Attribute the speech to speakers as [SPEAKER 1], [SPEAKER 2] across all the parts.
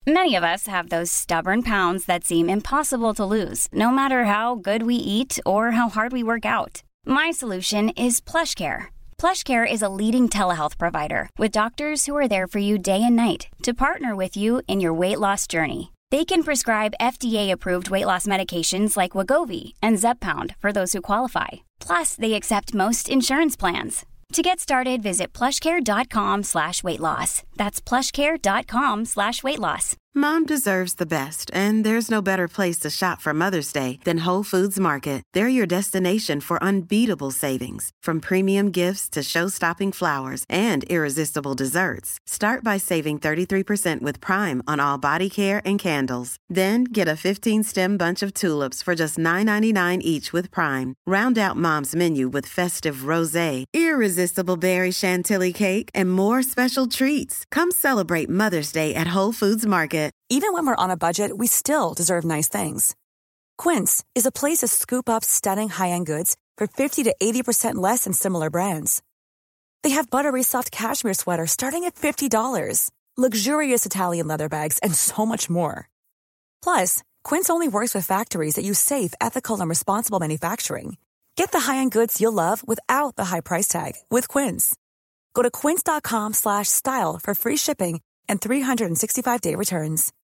[SPEAKER 1] Many of us have those stubborn pounds that seem impossible to lose, no matter how good we eat or how hard we work out. My solution is PlushCare. PlushCare is a leading telehealth provider with doctors who are there for you day and night to partner with you in your weight loss journey. They can prescribe FDA-approved weight loss medications like Wegovy and Zepbound for those who qualify. Plus, they accept most insurance plans. To get started, visit plushcare.com/weightloss. That's plushcare.com/weightloss.
[SPEAKER 2] Mom deserves the best, and there's no better place to shop for Mother's Day than Whole Foods Market. They're your destination for unbeatable savings, from premium gifts to show-stopping flowers and irresistible desserts. Start by saving 33% with Prime on all body care and candles. Then get a 15-stem bunch of tulips for just $9.99 each with Prime. Round out Mom's menu with festive rosé, irresistible berry chantilly cake, and more special treats. Come celebrate Mother's Day at Whole Foods Market.
[SPEAKER 3] Even when we're on a budget, we still deserve nice things. Quince is a place to scoop up stunning high-end goods for 50 to 80% less than similar brands. They have buttery soft cashmere sweaters starting at $50, luxurious Italian leather bags, and so much more. Plus, Quince only works with factories that use safe, ethical, and responsible manufacturing. Get the high-end goods you'll love without the high price tag with Quince. Go to quince.com/style for free shipping and 365-day returns.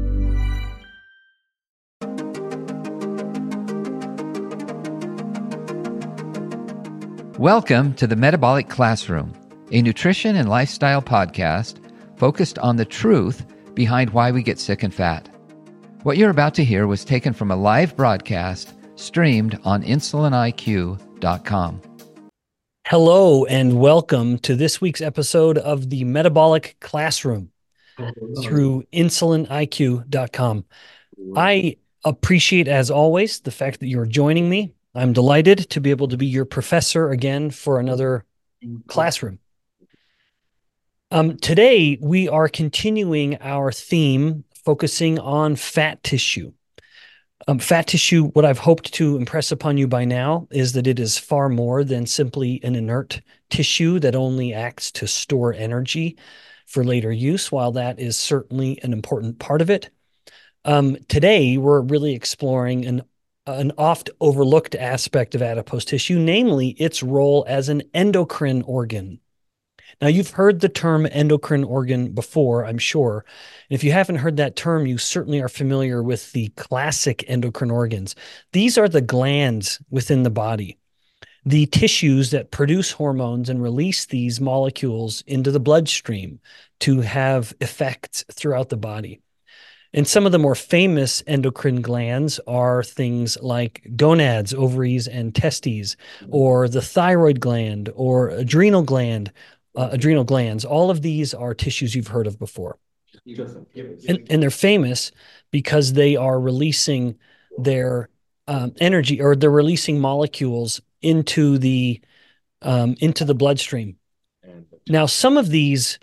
[SPEAKER 4] Welcome to the Metabolic Classroom, a nutrition and lifestyle podcast focused on the truth behind why we get sick and fat. What you're about to hear was taken from a live broadcast streamed on insuliniq.com.
[SPEAKER 5] Hello and welcome to this week's episode of the Metabolic Classroom through insuliniq.com. I appreciate, as always, the fact that you're joining me. I'm delighted to be able to be your professor again for another classroom. Today, we are continuing our theme focusing on fat tissue. Fat tissue, what I've hoped to impress upon you by now is that it is far more than simply an inert tissue that only acts to store energy for later use. While that is certainly an important part of it, today we're really exploring an oft overlooked aspect of adipose tissue, namely its role as an endocrine organ. Now, you've heard the term endocrine organ before, I'm sure. And if you haven't heard that term, you certainly are familiar with the classic endocrine organs. These are the glands within the body, the tissues that produce hormones and release these molecules into the bloodstream to have effects throughout the body. And some of the more famous endocrine glands are things like gonads, ovaries, and testes, or the thyroid gland, or adrenal glands. All of these are tissues you've heard of before. And they're famous because they are releasing their energy, or they're releasing molecules into the bloodstream. Now, some of these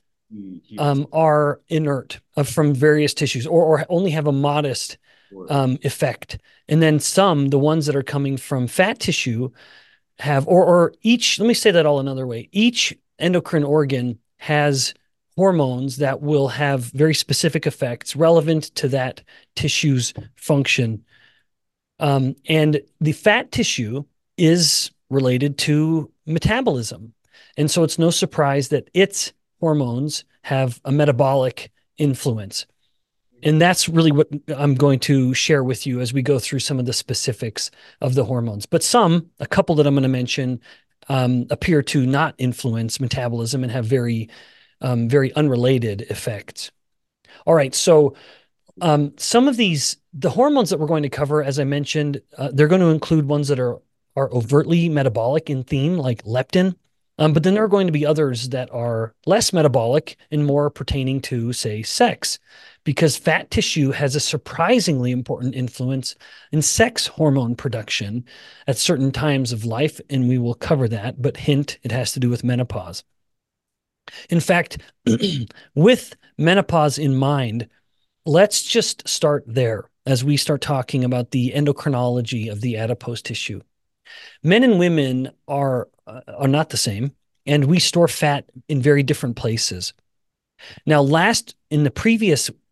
[SPEAKER 5] are inert from various tissues, or only have a modest effect. And then some, the ones that are coming from fat tissue, have, or each, let me say that all another way. Each endocrine organ has hormones that will have very specific effects relevant to that tissue's function. And the fat tissue is related to metabolism. And so it's no surprise that its hormones have a metabolic influence. And that's really what I'm going to share with you as we go through some of the specifics of the hormones. But a couple that I'm going to mention, appear to not influence metabolism and have very unrelated effects. All right, so some of the hormones that we're going to cover, as I mentioned, they're going to include ones that are overtly metabolic in theme, like leptin, but then there are going to be others that are less metabolic and more pertaining to, say, sex, because fat tissue has a surprisingly important influence in sex hormone production at certain times of life, and we will cover that, but hint, it has to do with menopause. In fact, with menopause in mind, let's just start there as we start talking about the endocrinology of the adipose tissue. Men and women are not the same, and we store fat in very different places. Now, in the previous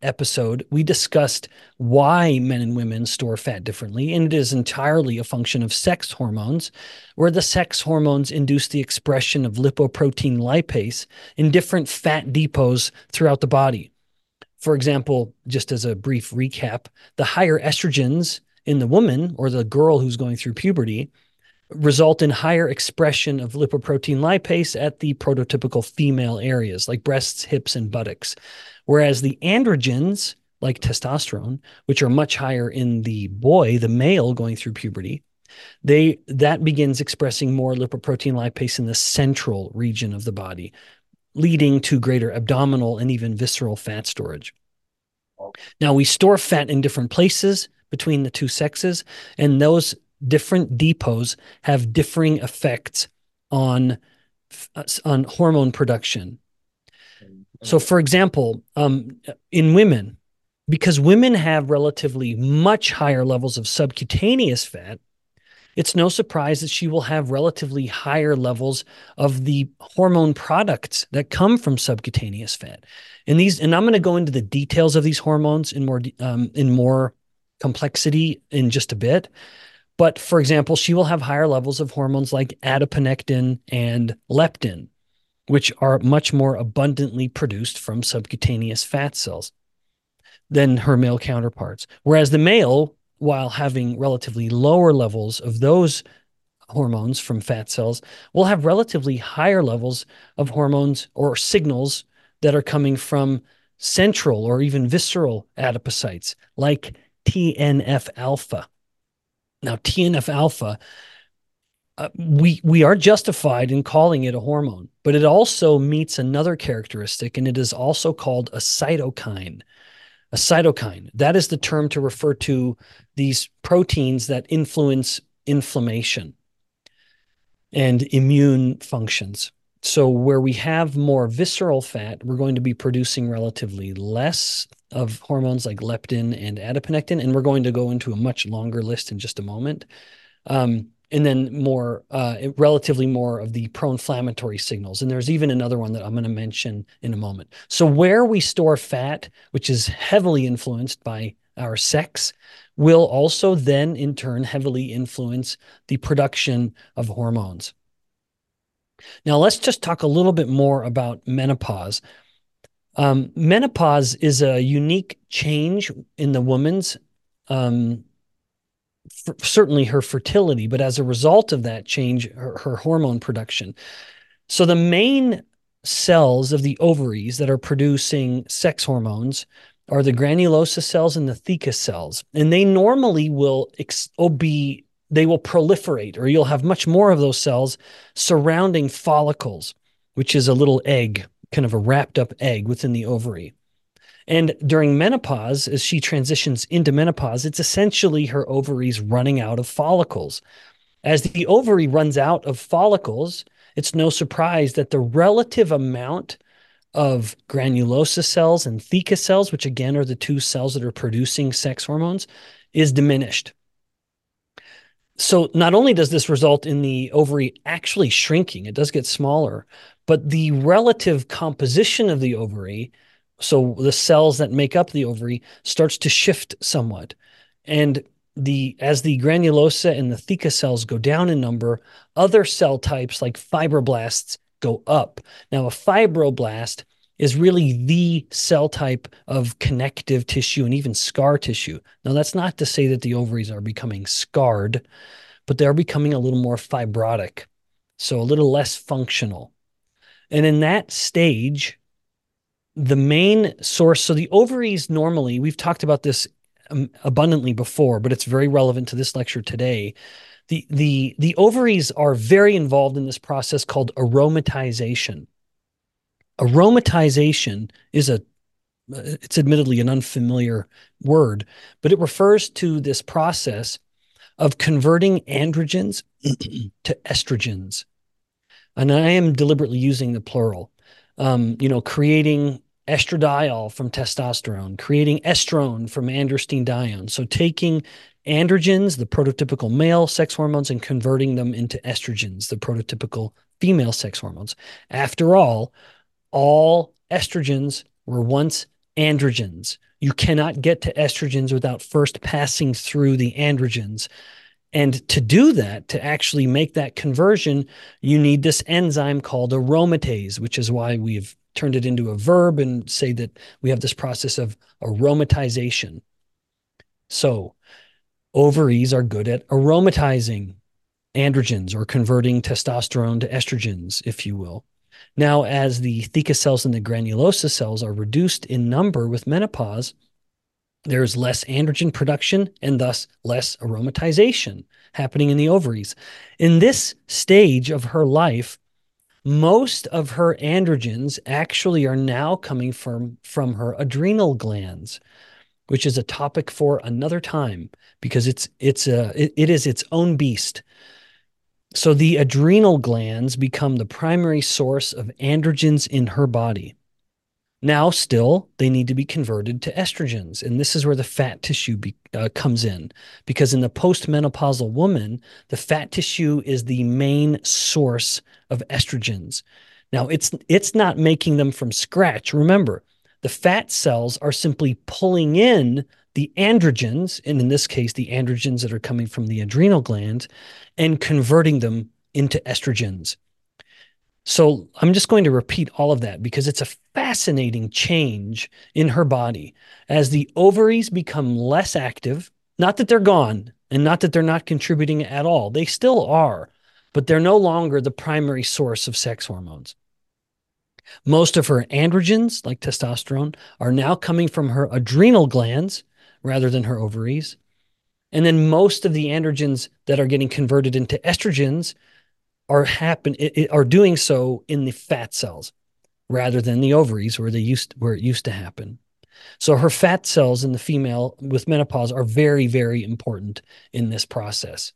[SPEAKER 5] episode, we discussed why men and women store fat differently, and it is entirely a function of sex hormones, where the sex hormones induce the expression of lipoprotein lipase in different fat depots throughout the body. For example, just as a brief recap, the higher estrogens in the woman or the girl who's going through puberty result in higher expression of lipoprotein lipase at the prototypical female areas like breasts, hips, and buttocks. Whereas the androgens, like testosterone, which are much higher in the boy, the male going through puberty, that begins expressing more lipoprotein lipase in the central region of the body, leading to greater abdominal and even visceral fat storage. Now, we store fat in different places between the two sexes, and those different depots have differing effects on hormone production. So, for example, in women, because women have relatively much higher levels of subcutaneous fat, it's no surprise that she will have relatively higher levels of the hormone products that come from subcutaneous fat. And I'm going to go into the details of these hormones in more complexity in just a bit. But for example, she will have higher levels of hormones like adiponectin and leptin, which are much more abundantly produced from subcutaneous fat cells than her male counterparts. Whereas the male, while having relatively lower levels of those hormones from fat cells, will have relatively higher levels of hormones or signals that are coming from central or even visceral adipocytes, like TNF alpha. Now, TNF alpha, we are justified in calling it a hormone, but it also meets another characteristic, and it is also called a cytokine. A cytokine, that is the term to refer to these proteins that influence inflammation and immune functions. So where we have more visceral fat, we're going to be producing relatively less of hormones like leptin and adiponectin, and we're going to go into a much longer list in just a moment. And then relatively more of the pro-inflammatory signals. And there's even another one that I'm going to mention in a moment. So where we store fat, which is heavily influenced by our sex, will also then in turn heavily influence the production of hormones. Now let's just talk a little bit more about menopause. Menopause is a unique change in the woman's certainly her fertility, but as a result of that change, her hormone production. So the main cells of the ovaries that are producing sex hormones are the granulosa cells and the theca cells. And they normally will proliferate, or you'll have much more of those cells surrounding follicles, which is a little egg, kind of a wrapped up egg within the ovary. And during menopause, as she transitions into menopause, it's essentially her ovaries running out of follicles. As the ovary runs out of follicles, it's no surprise that the relative amount of granulosa cells and theca cells, which again are the two cells that are producing sex hormones, is diminished. So not only does this result in the ovary actually shrinking, it does get smaller, but the relative composition of the ovary, so the cells that make up the ovary, starts to shift somewhat. And as the granulosa and the theca cells go down in number, other cell types like fibroblasts go up. Now, a fibroblast is really the cell type of connective tissue and even scar tissue. Now, that's not to say that the ovaries are becoming scarred, but they're becoming a little more fibrotic, so a little less functional. And in that stage, the main source, so the ovaries normally, we've talked about this abundantly before, but it's very relevant to this lecture today. The ovaries are very involved in this process called aromatization. Aromatization it's admittedly an unfamiliar word, but it refers to this process of converting androgens to estrogens. And I am deliberately using the plural. Creating estradiol from testosterone, creating estrone from androstenedione. So taking androgens, the prototypical male sex hormones, and converting them into estrogens, the prototypical female sex hormones. After all estrogens were once androgens. You cannot get to estrogens without first passing through the androgens. And to do that, to actually make that conversion, you need this enzyme called aromatase, which is why we've turned it into a verb and say that we have this process of aromatization. So ovaries are good at aromatizing androgens or converting testosterone to estrogens, if you will. Now, as the theca cells and the granulosa cells are reduced in number with menopause, there's less androgen production and thus less aromatization happening in the ovaries. In this stage of her life, most of her androgens actually are now coming from her adrenal glands, which is a topic for another time because it is its own beast. So the adrenal glands become the primary source of androgens in her body. Now, still, they need to be converted to estrogens. And this is where the fat tissue comes in. Because in the postmenopausal woman, the fat tissue is the main source of estrogens. Now, it's not making them from scratch. Remember, the fat cells are simply pulling in the androgens, and in this case, the androgens that are coming from the adrenal glands, and converting them into estrogens. So I'm just going to repeat all of that because it's a fascinating change in her body. As the ovaries become less active, not that they're gone and not that they're not contributing at all, they still are, but they're no longer the primary source of sex hormones. Most of her androgens, like testosterone, are now coming from her adrenal glands rather than her ovaries. And then most of the androgens that are getting converted into estrogens are doing so in the fat cells rather than the ovaries where it used to happen. So her fat cells in the female with menopause are very, very important in this process.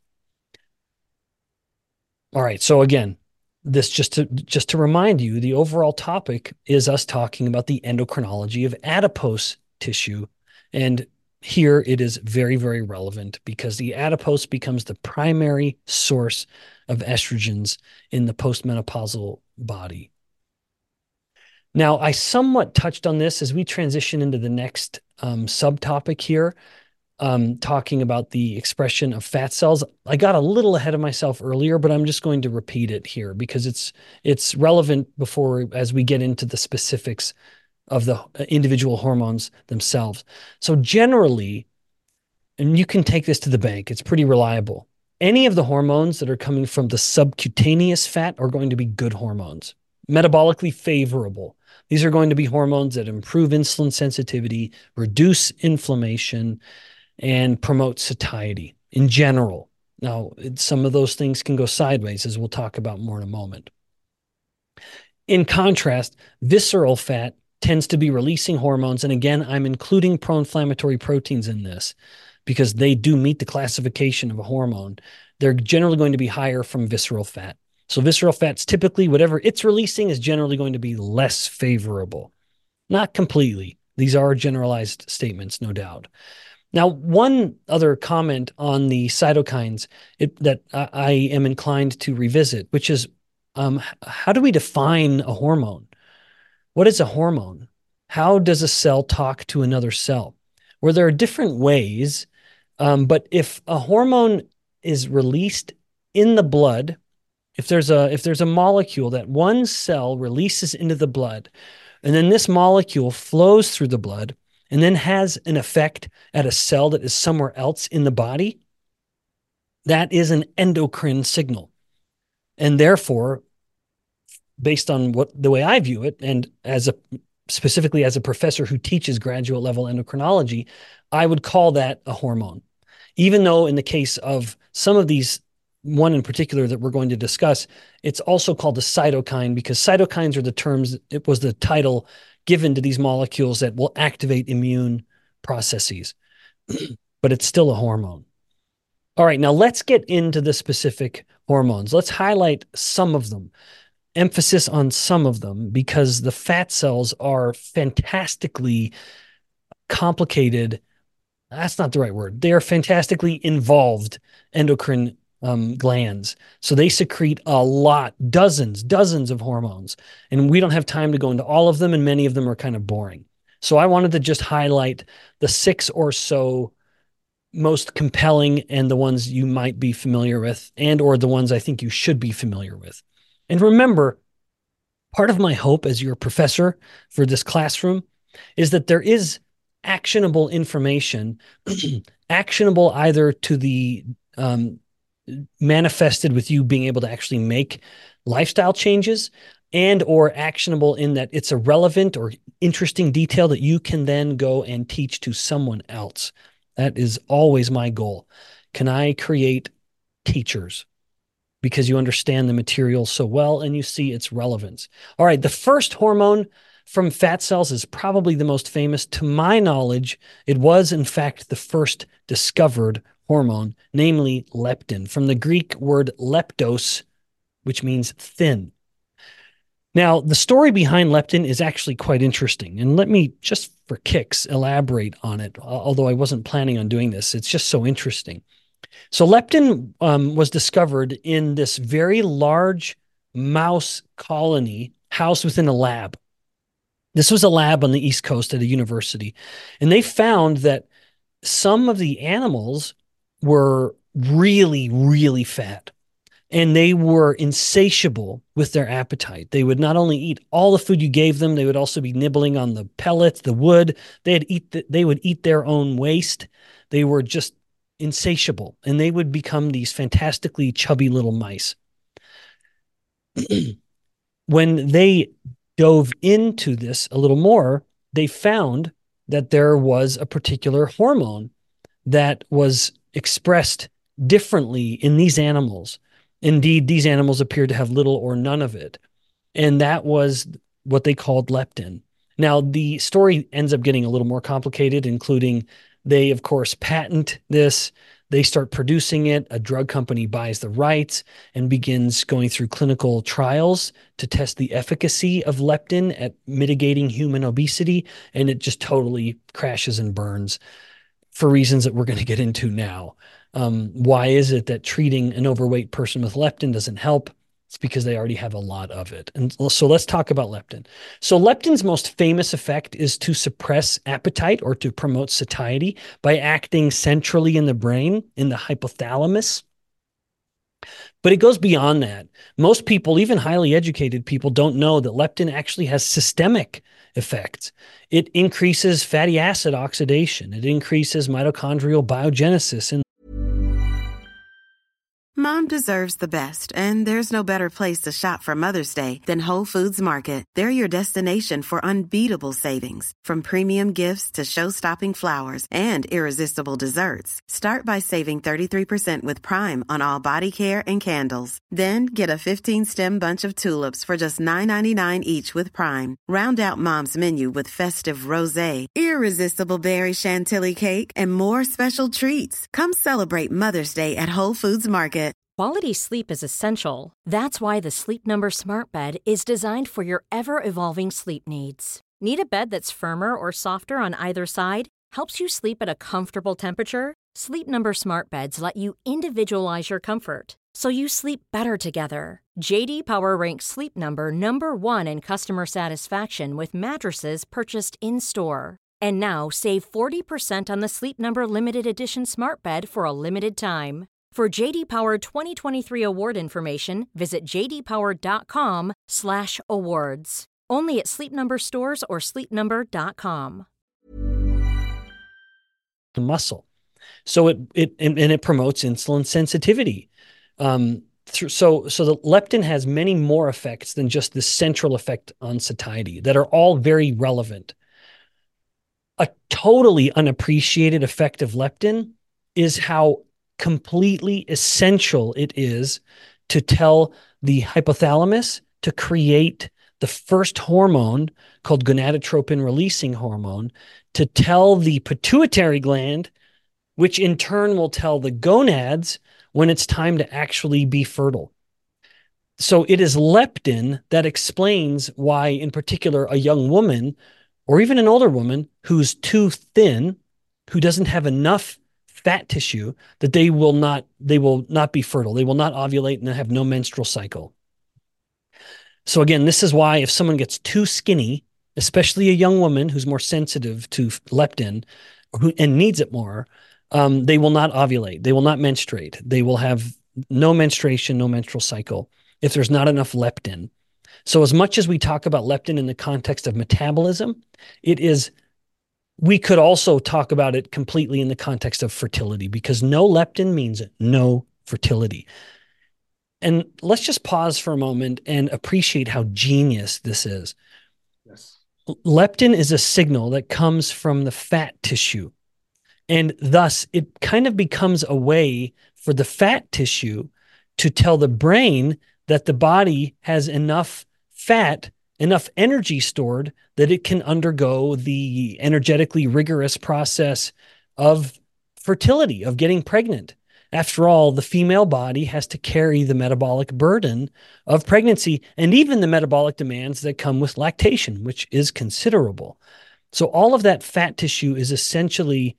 [SPEAKER 5] All right. So again, this just to remind you, the overall topic is us talking about the endocrinology of adipose tissue. And here it is very, very relevant because the adipose becomes the primary source of estrogens in the postmenopausal body. Now, I somewhat touched on this as we transition into the next subtopic here, talking about the expression of fat cells. I got a little ahead of myself earlier, but I'm just going to repeat it here because it's relevant as we get into the specifics of the individual hormones themselves. So generally, and you can take this to the bank, it's pretty reliable. Any of the hormones that are coming from the subcutaneous fat are going to be good hormones, metabolically favorable. These are going to be hormones that improve insulin sensitivity, reduce inflammation, and promote satiety in general. Now, some of those things can go sideways, as we'll talk about more in a moment. In contrast, visceral fat tends to be releasing hormones. And again, I'm including pro-inflammatory proteins in this because they do meet the classification of a hormone. They're generally going to be higher from visceral fat. So visceral fats, typically, whatever it's releasing is generally going to be less favorable. Not completely. These are generalized statements, no doubt. Now, one other comment on the cytokines that I am inclined to revisit, which is how do we define a hormone? What is a hormone? How does a cell talk to another cell? Well, there are different ways, but if a hormone is released in the blood, if there's a molecule that one cell releases into the blood, and then this molecule flows through the blood and then has an effect at a cell that is somewhere else in the body, that is an endocrine signal. And therefore, based on the way I view it, and specifically as a professor who teaches graduate level endocrinology, I would call that a hormone. Even though in the case of some of these, one in particular that we're going to discuss, it's also called a cytokine because cytokines are the terms, it was the title given to these molecules that will activate immune processes, but it's still a hormone. All right, now let's get into the specific hormones. Let's highlight some of them. Emphasis on some of them because the fat cells are fantastically complicated. That's not the right word. They are fantastically involved endocrine glands. So they secrete a lot, dozens of hormones. And we don't have time to go into all of them, and many of them are kind of boring. So I wanted to just highlight the 6 or so most compelling and the ones you might be familiar with, and or the ones I think you should be familiar with. And remember, part of my hope as your professor for this classroom is that there is actionable information, actionable either to the manifested with you being able to actually make lifestyle changes, and or actionable in that it's a relevant or interesting detail that you can then go and teach to someone else. That is always my goal. Can I create teachers? Because you understand the material so well and you see its relevance. All right, the first hormone from fat cells is probably the most famous. To my knowledge, it was in fact the first discovered hormone, namely leptin, from the Greek word leptos, which means thin. Now, the story behind leptin is actually quite interesting. And let me, just for kicks, elaborate on it, although I wasn't planning on doing this. It's just so interesting. So leptin was discovered in this very large mouse colony housed within a lab. This was a lab on the East Coast at a university. And they found that some of the animals were really, really fat. And they were insatiable with their appetite. They would not only eat all the food you gave them, they would also be nibbling on the pellets, the wood. They would eat their own waste. They were just insatiable, and they would become these fantastically chubby little mice. When they dove into this a little more, they found that there was a particular hormone that was expressed differently in these animals. Indeed, these animals appeared to have little or none of it. And that was what they called leptin. Now, the story ends up getting a little more complicated, including they, of course, patent this. They start producing it. A drug company buys the rights and begins going through clinical trials to test the efficacy of leptin at mitigating human obesity. And it just totally crashes and burns for reasons that we're going to get into now. Why is it that treating an overweight person with leptin doesn't help? It's because they already have a lot of it. And so let's talk about leptin. So leptin's most famous effect is to suppress appetite or to promote satiety by acting centrally in the brain, in the hypothalamus. But it goes beyond that. Most people, even highly educated people, don't know that leptin actually has systemic effects. It increases fatty acid oxidation. It increases mitochondrial biogenesis. And
[SPEAKER 2] Mom deserves the best, and there's no better place to shop for Mother's Day than Whole Foods Market. They're your destination for unbeatable savings, from premium gifts to show-stopping flowers and irresistible desserts. Start by saving 33% with Prime on all body care and candles. Then get a 15-stem bunch of tulips for just $9.99 each with Prime. Round out Mom's menu with festive rosé, irresistible berry chantilly cake, and more special treats. Come celebrate Mother's Day at Whole Foods Market.
[SPEAKER 6] Quality sleep is essential. That's why the Sleep Number Smart Bed is designed for your ever-evolving sleep needs. Need a bed that's firmer or softer on either side? Helps you sleep at a comfortable temperature? Sleep Number Smart Beds let you individualize your comfort, so you sleep better together. J.D. Power ranks Sleep Number #1 in customer satisfaction with mattresses purchased in-store. And now, save 40% on the Sleep Number Limited Edition Smart Bed for a limited time. For J.D. Power 2023 award information, visit jdpower.com/awards. Only at Sleep Number stores or sleepnumber.com.
[SPEAKER 5] the muscle. So it promotes insulin sensitivity. So the leptin has many more effects than just the central effect on satiety that are all very relevant. A totally unappreciated effect of leptin is how completely essential it is to tell the hypothalamus to create the first hormone called gonadotropin releasing hormone to tell the pituitary gland, which in turn will tell the gonads when it's time to actually be fertile. So it is leptin that explains why, in particular, a young woman or even an older woman who's too thin, who doesn't have enough fat tissue, that they will not be fertile. They will not ovulate and have no menstrual cycle. So again, this is why if someone gets too skinny, especially a young woman who's more sensitive to leptin and needs it more, they will not ovulate. They will not menstruate. They will have no menstruation, no menstrual cycle if there's not enough leptin. So as much as we talk about leptin in the context of metabolism, we could also talk about it completely in the context of fertility, because no leptin means no fertility. And let's just pause for a moment and appreciate how genius this is.
[SPEAKER 7] Yes.
[SPEAKER 5] Leptin is a signal that comes from the fat tissue. And thus, it kind of becomes a way for the fat tissue to tell the brain that the body has enough fat, enough energy stored that it can undergo the energetically rigorous process of fertility, of getting pregnant. After all, the female body has to carry the metabolic burden of pregnancy and even the metabolic demands that come with lactation, which is considerable. So all of that fat tissue is essentially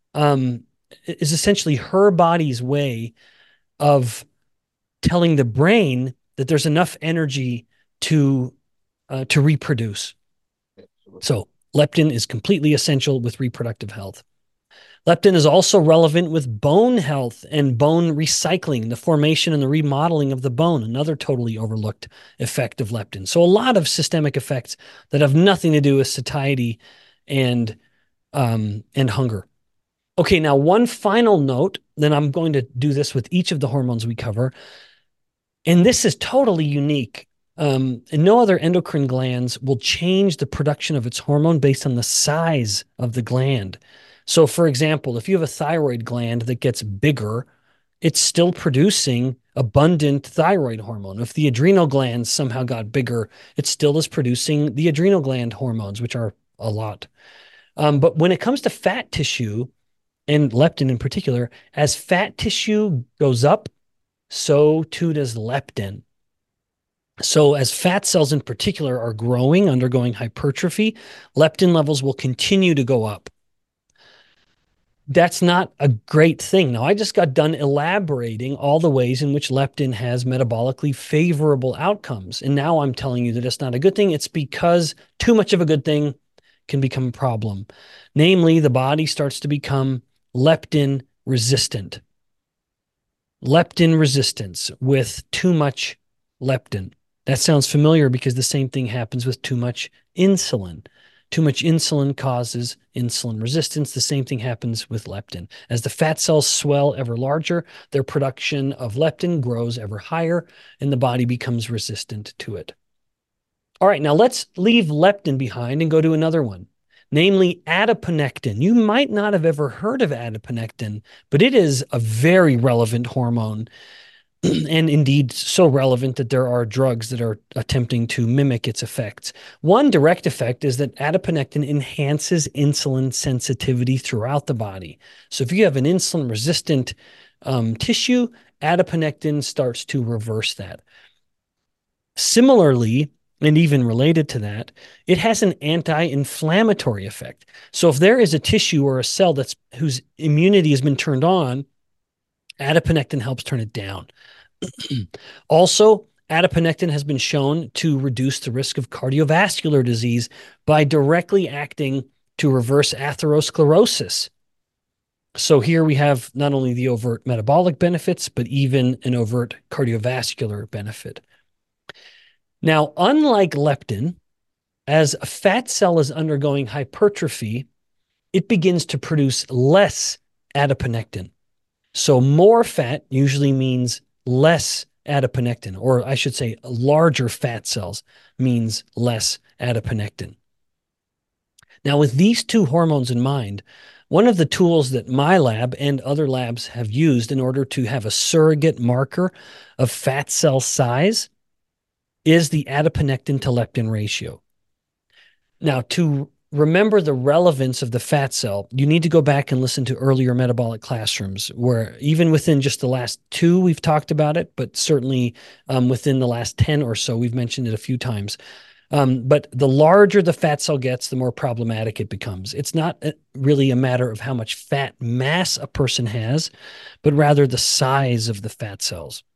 [SPEAKER 5] her body's way of telling the brain that there's enough energy to reproduce. So leptin is completely essential with reproductive health. Leptin is also relevant with bone health and bone recycling, the formation and the remodeling of the bone, another totally overlooked effect of leptin. So a lot of systemic effects that have nothing to do with satiety and hunger. Okay, now one final note, then I'm going to do this with each of the hormones we cover. And this is totally unique. And no other endocrine glands will change the production of its hormone based on the size of the gland. So for example, if you have a thyroid gland that gets bigger, it's still producing abundant thyroid hormone. If the adrenal glands somehow got bigger, it still is producing the adrenal gland hormones, which are a lot. But when it comes to fat tissue, and leptin in particular, as fat tissue goes up, so too does leptin. So as fat cells in particular are growing, undergoing hypertrophy, leptin levels will continue to go up. That's not a great thing. Now, I just got done elaborating all the ways in which leptin has metabolically favorable outcomes. And now I'm telling you that it's not a good thing. It's because too much of a good thing can become a problem. Namely, the body starts to become leptin resistant. Leptin resistance with too much leptin. That sounds familiar because the same thing happens with too much insulin. Too much insulin causes insulin resistance. The same thing happens with leptin. As the fat cells swell ever larger, their production of leptin grows ever higher, and the body becomes resistant to it. All right, now let's leave leptin behind and go to another one, namely adiponectin. You might not have ever heard of adiponectin, but it is a very relevant hormone, and indeed so relevant that there are drugs that are attempting to mimic its effects. One direct effect is that adiponectin enhances insulin sensitivity throughout the body. So if you have an insulin-resistant tissue, adiponectin starts to reverse that. Similarly, and even related to that, it has an anti-inflammatory effect. So if there is a tissue or a cell whose immunity has been turned on, adiponectin helps turn it down. Also, adiponectin has been shown to reduce the risk of cardiovascular disease by directly acting to reverse atherosclerosis. So here we have not only the overt metabolic benefits, but even an overt cardiovascular benefit. Now, unlike leptin, as a fat cell is undergoing hypertrophy, it begins to produce less adiponectin. So more fat usually means less adiponectin, or I should say larger fat cells means less adiponectin. Now, with these two hormones in mind, one of the tools that my lab and other labs have used in order to have a surrogate marker of fat cell size is the adiponectin to leptin ratio. Now, to remember the relevance of the fat cell, you need to go back and listen to earlier metabolic classrooms where even within just the last 2, we've talked about it, but certainly within the last 10 or so, we've mentioned it a few times. But the larger the fat cell gets, the more problematic it becomes. It's not really a matter of how much fat mass a person has, but rather the size of the fat cells.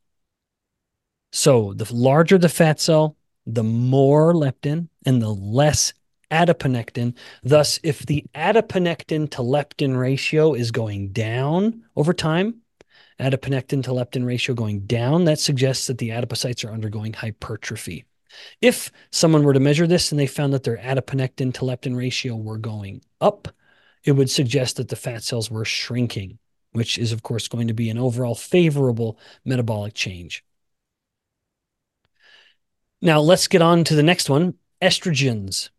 [SPEAKER 5] So the larger the fat cell, the more leptin and the less adiponectin. Thus, if the adiponectin to leptin ratio is going down over time, adiponectin to leptin ratio going down, that suggests that the adipocytes are undergoing hypertrophy. If someone were to measure this and they found that their adiponectin to leptin ratio were going up, it would suggest that the fat cells were shrinking, which is, of course, going to be an overall favorable metabolic change. Now, let's get on to the next one, estrogens.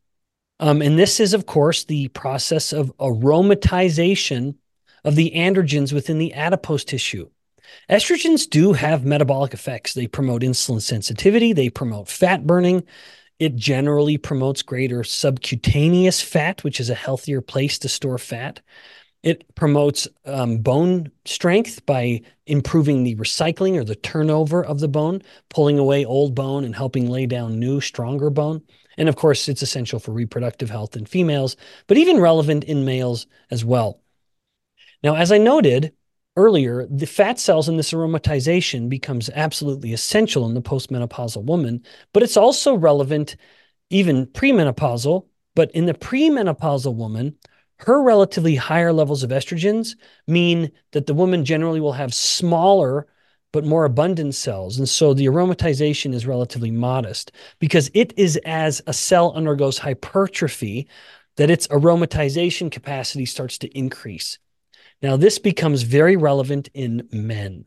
[SPEAKER 5] And this is, of course, the process of aromatization of the androgens within the adipose tissue. Estrogens do have metabolic effects. They promote insulin sensitivity. They promote fat burning. It generally promotes greater subcutaneous fat, which is a healthier place to store fat. It promotes bone strength by improving the recycling or the turnover of the bone, pulling away old bone and helping lay down new, stronger bone. And of course, it's essential for reproductive health in females, but even relevant in males as well. Now, as I noted earlier, the fat cells in this aromatization becomes absolutely essential in the postmenopausal woman, but it's also relevant even premenopausal. But in the premenopausal woman, her relatively higher levels of estrogens mean that the woman generally will have smaller but more abundant cells. And so the aromatization is relatively modest because it is as a cell undergoes hypertrophy that its aromatization capacity starts to increase. Now, this becomes very relevant in men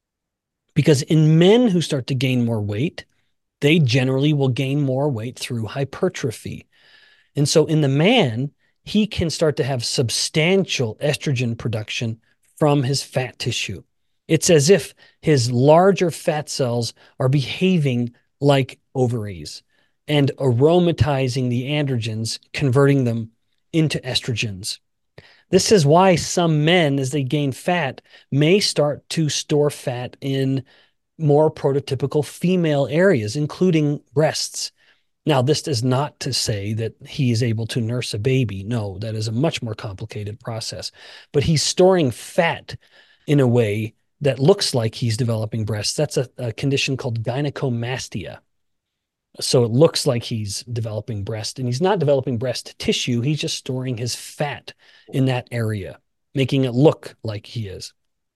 [SPEAKER 5] because in men who start to gain more weight, they generally will gain more weight through hypertrophy. And so in the man, he can start to have substantial estrogen production from his fat tissue. It's as if his larger fat cells are behaving like ovaries and aromatizing the androgens, converting them into estrogens. This is why some men, as they gain fat, may start to store fat in more prototypical female areas, including breasts. Now, this is not to say that he is able to nurse a baby. No, that is a much more complicated process. But he's storing fat in a way that looks like he's developing breasts. That's a condition called gynecomastia. So it looks like he's developing breast, and he's not developing breast tissue. He's just storing his fat in that area, making it look like he is.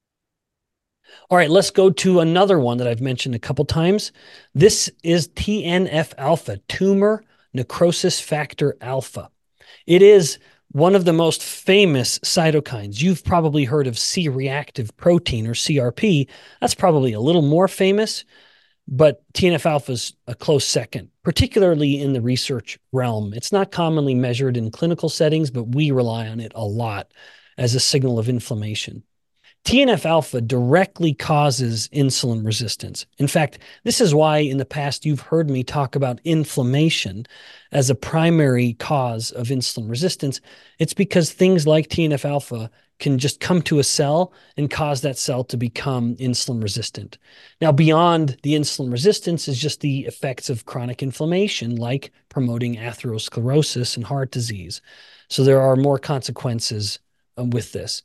[SPEAKER 5] All right, let's go to another one that I've mentioned a couple times. This is TNF-alpha, tumor necrosis factor alpha. It is one of the most famous cytokines. You've probably heard of C-reactive protein or CRP. That's probably a little more famous, but TNF-alpha is a close second, particularly in the research realm. It's not commonly measured in clinical settings, but we rely on it a lot as a signal of inflammation. TNF-alpha directly causes insulin resistance. In fact, this is why in the past you've heard me talk about inflammation as a primary cause of insulin resistance. It's because things like TNF-alpha can just come to a cell and cause that cell to become insulin resistant. Now, beyond the insulin resistance is just the effects of chronic inflammation, like promoting atherosclerosis and heart disease. So there are more consequences with this.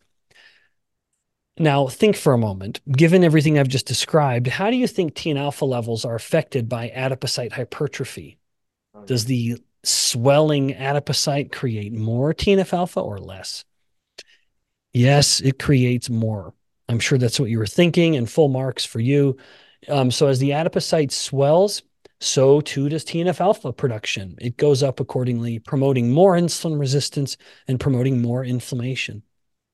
[SPEAKER 5] Now, think for a moment. Given everything I've just described, how do you think TNF-alpha levels are affected by adipocyte hypertrophy? Does the swelling adipocyte create more TNF-alpha or less? Yes, it creates more. I'm sure that's what you were thinking, and full marks for you. So as the adipocyte swells, so too does TNF-alpha production. It goes up accordingly, promoting more insulin resistance and promoting more inflammation.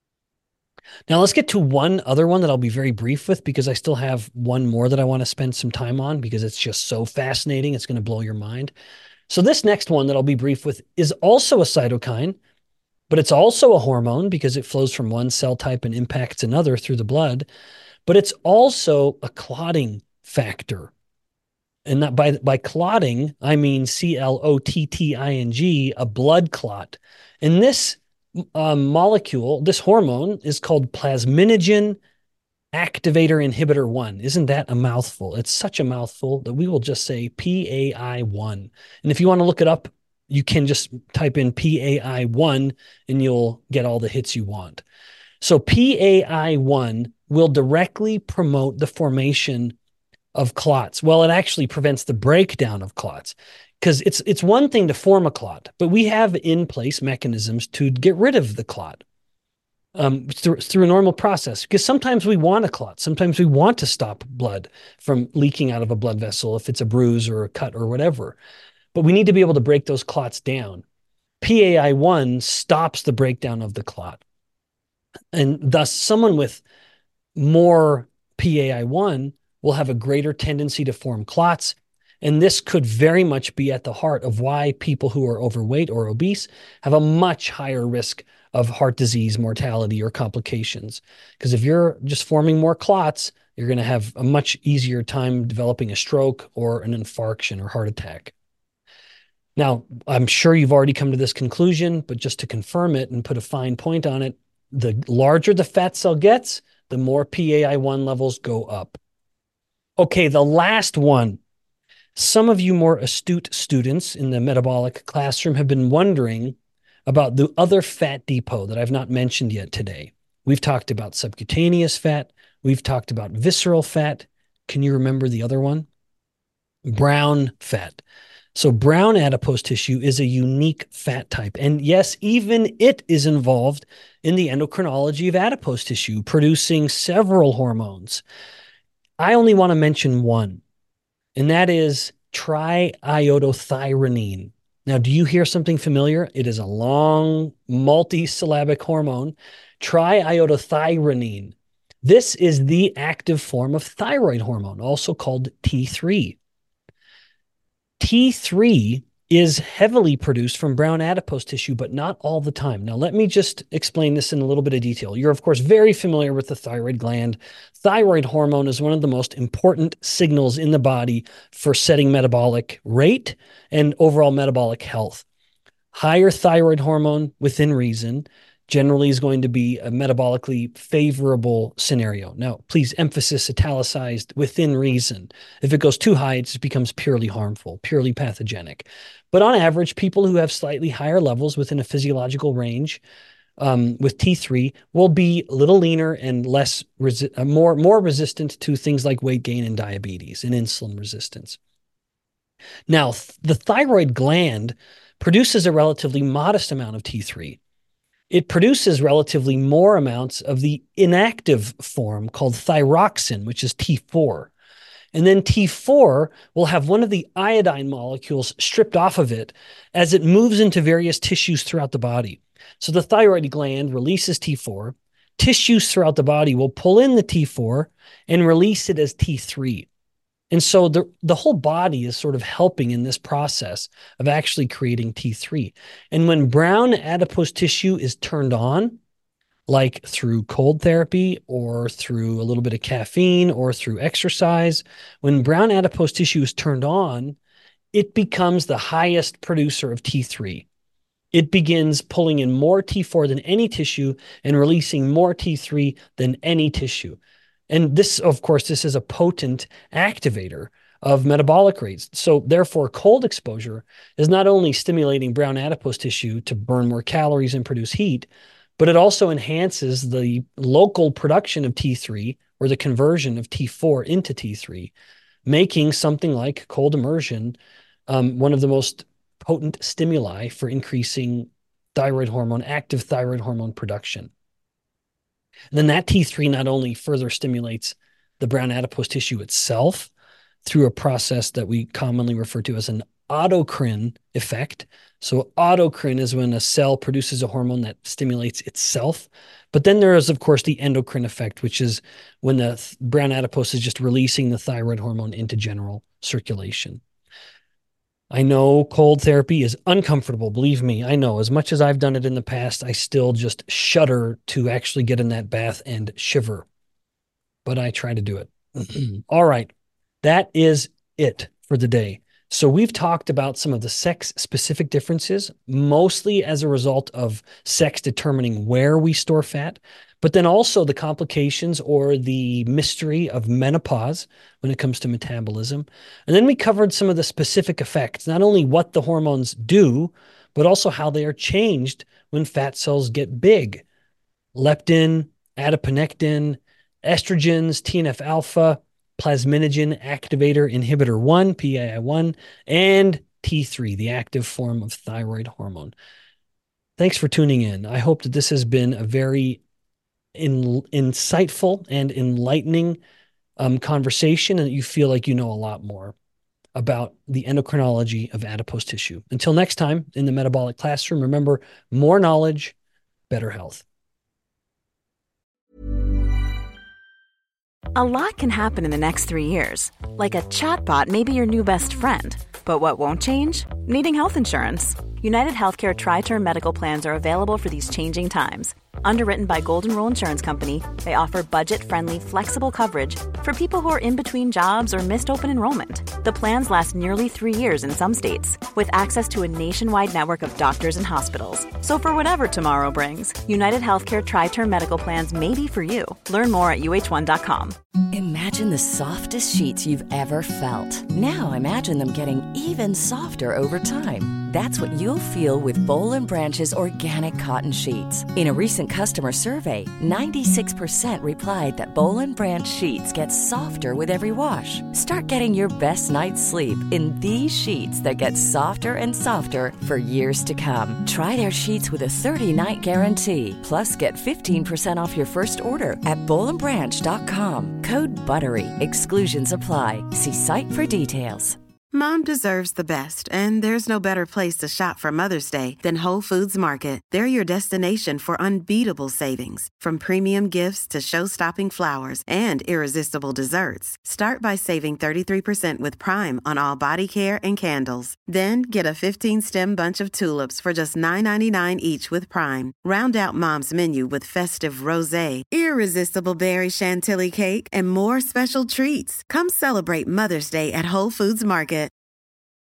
[SPEAKER 5] Now let's get to one other one that I'll be very brief with because I still have one more that I want to spend some time on because it's just so fascinating. It's going to blow your mind. So this next one that I'll be brief with is also a cytokine, but it's also a hormone because it flows from one cell type and impacts another through the blood. But it's also a clotting factor. And that by clotting, I mean clotting, a blood clot. And this molecule, this hormone, is called plasminogen activator inhibitor 1. Isn't that a mouthful? It's such a mouthful that we will just say PAI1. And if you want to look it up, you can just type in PAI1 and you'll get all the hits you want. So PAI1 will directly promote the formation of clots. Well, it actually prevents the breakdown of clots. Because it's one thing to form a clot, but we have in place mechanisms to get rid of the clot through a normal process. Because sometimes we want a clot. Sometimes we want to stop blood from leaking out of a blood vessel if it's a bruise or a cut or whatever. But we need to be able to break those clots down. PAI-1 stops the breakdown of the clot. And thus, someone with more PAI-1 will have a greater tendency to form clots. And this could very much be at the heart of why people who are overweight or obese have a much higher risk of heart disease, mortality, or complications. Because if you're just forming more clots, you're going to have a much easier time developing a stroke or an infarction or heart attack. Now, I'm sure you've already come to this conclusion, but just to confirm it and put a fine point on it, the larger the fat cell gets, the more PAI-1 levels go up. Okay, the last one. Some of you more astute students in the metabolic classroom have been wondering about the other fat depot that I've not mentioned yet today. We've talked about subcutaneous fat. We've talked about visceral fat. Can you remember the other one? Brown fat. So brown adipose tissue is a unique fat type. And yes, even it is involved in the endocrinology of adipose tissue, producing several hormones. I only want to mention one, and that is triiodothyronine. Now, do you hear something familiar? It is a long, multi-syllabic hormone, triiodothyronine. This is the active form of thyroid hormone, also called T3. T3 is heavily produced from brown adipose tissue, but not all the time. Now, let me just explain this in a little bit of detail. You're, of course, very familiar with the thyroid gland. Thyroid hormone is one of the most important signals in the body for setting metabolic rate and overall metabolic health. Higher thyroid hormone within reason generally is going to be a metabolically favorable scenario. Now, please emphasis italicized within reason. If it goes too high, it just becomes purely harmful, purely pathogenic. But on average, people who have slightly higher levels within a physiological range with T3 will be a little leaner and less more resistant to things like weight gain and diabetes and insulin resistance. Now, the thyroid gland produces a relatively modest amount of T3. It produces relatively more amounts of the inactive form called thyroxine, which is T4. And then T4 will have one of the iodine molecules stripped off of it as it moves into various tissues throughout the body. So the thyroid gland releases T4. Tissues throughout the body will pull in the T4 and release it as T3. And so the whole body is sort of helping in this process of actually creating T3. And when brown adipose tissue is turned on, like through cold therapy or through a little bit of caffeine or through exercise, when brown adipose tissue is turned on, it becomes the highest producer of T3. It begins pulling in more T4 than any tissue and releasing more T3 than any tissue. And this, of course, this is a potent activator of metabolic rates. So therefore, cold exposure is not only stimulating brown adipose tissue to burn more calories and produce heat, but it also enhances the local production of T3 or the conversion of T4 into T3, making something like cold immersion one of the most potent stimuli for increasing thyroid hormone, active thyroid hormone production. And then that T3 not only further stimulates the brown adipose tissue itself through a process that we commonly refer to as an autocrine effect. So autocrine is when a cell produces a hormone that stimulates itself. But then there is, of course, the endocrine effect, which is when the brown adipose is just releasing the thyroid hormone into general circulation. I know cold therapy is uncomfortable. Believe me, I know. As much as I've done it in the past, I still just shudder to actually get in that bath and shiver. But I try to do it. All right. That is it for the day. So we've talked about some of the sex-specific differences, mostly as a result of sex determining where we store fat, but then also the complications or the mystery of menopause when it comes to metabolism. And then we covered some of the specific effects, not only what the hormones do, but also how they are changed when fat cells get big. Leptin, adiponectin, estrogens, TNF-alpha, plasminogen activator inhibitor 1, PAI-1, and T3, the active form of thyroid hormone. Thanks for tuning in. I hope that this has been a very insightful and enlightening conversation, and that you feel like you know a lot more about the endocrinology of adipose tissue. Until next time in the Metabolic Classroom, remember, more knowledge, better health.
[SPEAKER 3] A lot can happen in the next 3 years. Like a chatbot may be your new best friend. But what won't change? Needing health insurance. United Healthcare Tri-Term Medical Plans are available for these changing times. Underwritten by Golden Rule Insurance Company, they offer budget-friendly, flexible coverage for people who are in between jobs or missed open enrollment. The plans last nearly 3 years in some states, with access to a nationwide network of doctors and hospitals. So for whatever tomorrow brings, United Healthcare Tri-Term Medical Plans may be for you. Learn more at uh1.com.
[SPEAKER 7] Imagine the softest sheets you've ever felt. Now imagine them getting even softer over time. That's what you'll feel with Boll & Branch's organic cotton sheets. In a recent customer survey, 96% replied that Boll & Branch sheets get softer with every wash. Start getting your best night's sleep in these sheets that get softer and softer for years to come. Try their sheets with a 30-night guarantee. Plus, get 15% off your first order at bollandbranch.com. Code BUTTERY. Exclusions apply. See site for details.
[SPEAKER 2] Mom deserves the best, and there's no better place to shop for Mother's Day than Whole Foods Market. They're your destination for unbeatable savings, from premium gifts to show-stopping flowers and irresistible desserts. Start by saving 33% with Prime on all body care and candles. Then get a 15-stem bunch of tulips for just $9.99 each with Prime. Round out Mom's menu with festive rosé, irresistible berry chantilly cake, and more special treats. Come celebrate Mother's Day at Whole Foods Market.